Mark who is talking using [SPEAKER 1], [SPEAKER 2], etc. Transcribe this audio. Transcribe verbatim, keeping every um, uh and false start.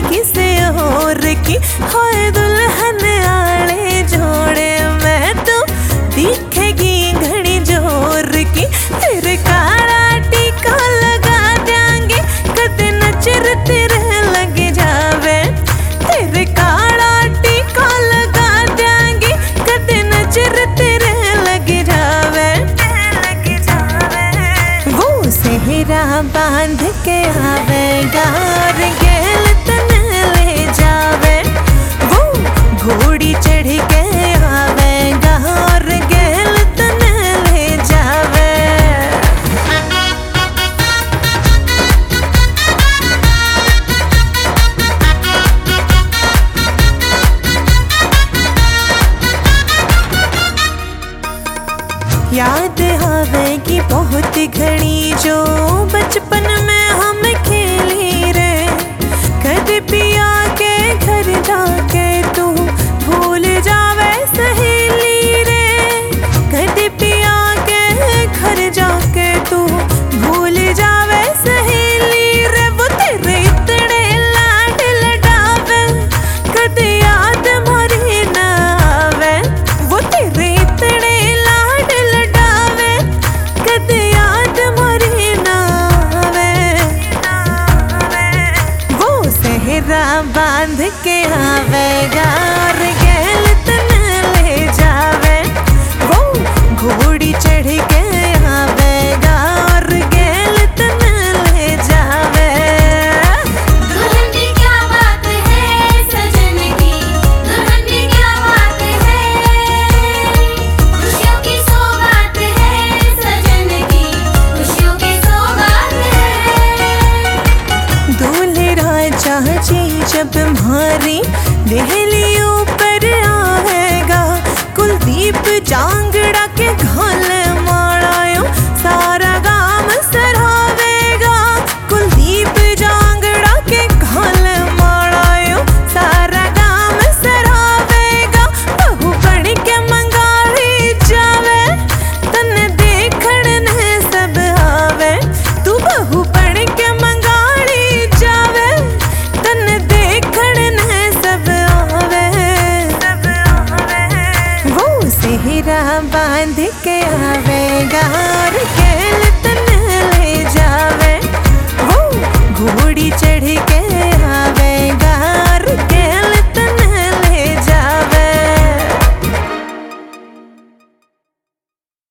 [SPEAKER 1] किसे और की हाय दुल्हन आले जोड़े मैं तो दिखेगी घड़ी जोर की तेरे काला टीका लगा देंगे कद नजर तेरे लग जावे तेरे काला टीका लगा देंगे कद नजर तेरे लग जावे लग जावे वो सेहरा बांध के आवेगा और गेल तने ले जावे वो घोड़ी चढ़ के आवेगा और गेल तने ले जावे याद आवेगी बहुत घड़ी जो बचपन में हम खेली रे कद पिया के घर जाके तू भूल जावे सहेली रे कद पिया के घर जाके तू भूल जावे सहेली रे वो तेरे इतने लाड लडावे कद याद मोरी ना आवे वो तेरे इतने लाड लडावे कद याद मोरी ना सेहरा बांध के आवेगा और गेल तने ले जावे वो घोड़ी चढ़ के आवेगा और गेल तने ले जावे
[SPEAKER 2] दुल्हन की क्या बात है सजन की दुल्हन की क्या बात है खुशियों की सौगात है सजन की खुशियों की सौगात है
[SPEAKER 1] दूल्हे राजा जी जब मारी दहलियों पर आएगा कुलदीप जांगड़ा के घाल माड़ायो सारा गाम सरावेगा कुलदीप जांगड़ा के घाल माड़ायो सारा गाम सरावेगा बहू बन के मंगाड़ी जावे तन देखण ने सब आवे तू बहू बन के मंगाड़ी जावे तन देखण ने सब आवे सब आवे वो सेहरा बांध के आवेगा और